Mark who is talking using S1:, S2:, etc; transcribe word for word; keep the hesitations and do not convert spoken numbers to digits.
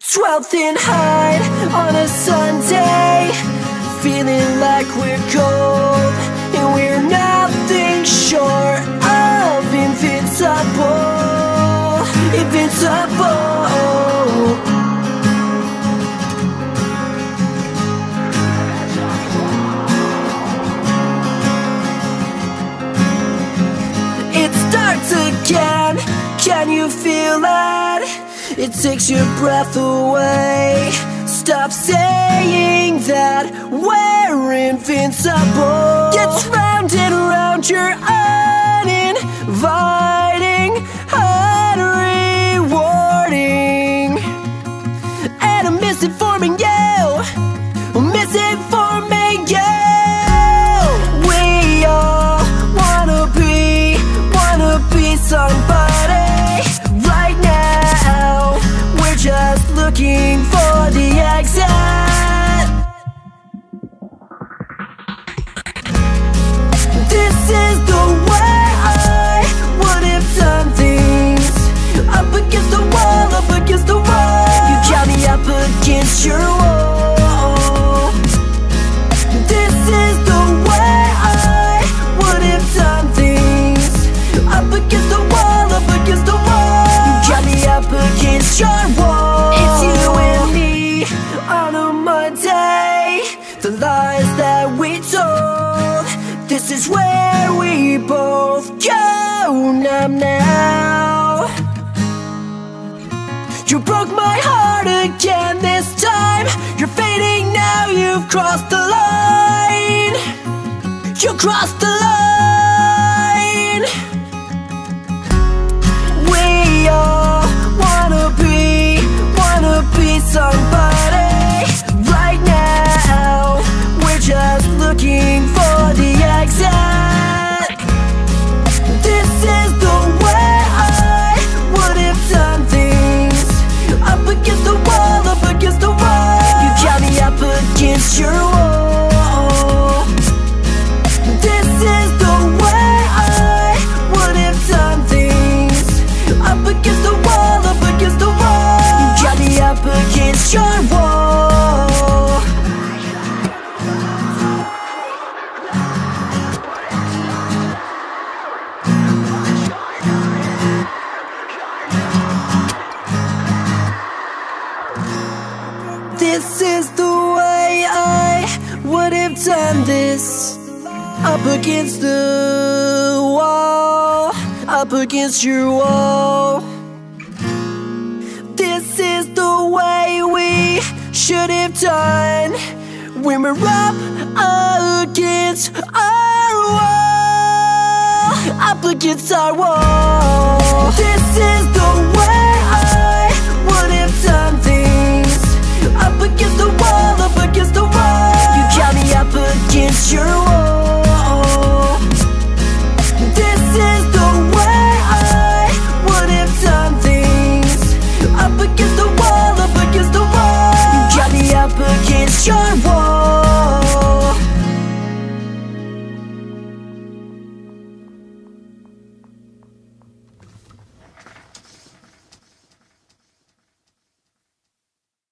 S1: twelfth and Hyde on a Sunday, feeling like we're gold, and we're nothing short of invincible, invincible. It starts again, can you feel it? It takes your breath away. Stop saying that we're invincible. Gets round and round, you're uninviting, unrewarding. And I'm misinforming you, I'm misinforming you. We all wanna be, wanna be somebody. Right now, we're just looking for the exit. This is the way I would have done things. Up against the wall, up against the wall. You got me up against your wall. This is the way I would have done things. Up against the wall, up against the wall. You got me up against your wall. It's you and me on a Monday. The lies that we told, this is where we both go numb now. You broke my heart again this time. You're fading now, you've crossed the line. You crossed the line. We all wanna be, wanna be somebody. Right now, we're just looking for the exit. This is the way I would have done things. Up against the wall, up against the wall. You got me up against your wall. This is the way I would have done things. Up against the wall, up against the wall. You got me up against your wall. This is the way I would have done this. Up against the wall, up against your wall. This is the way we should have done when we're up against our wall, up against our wall.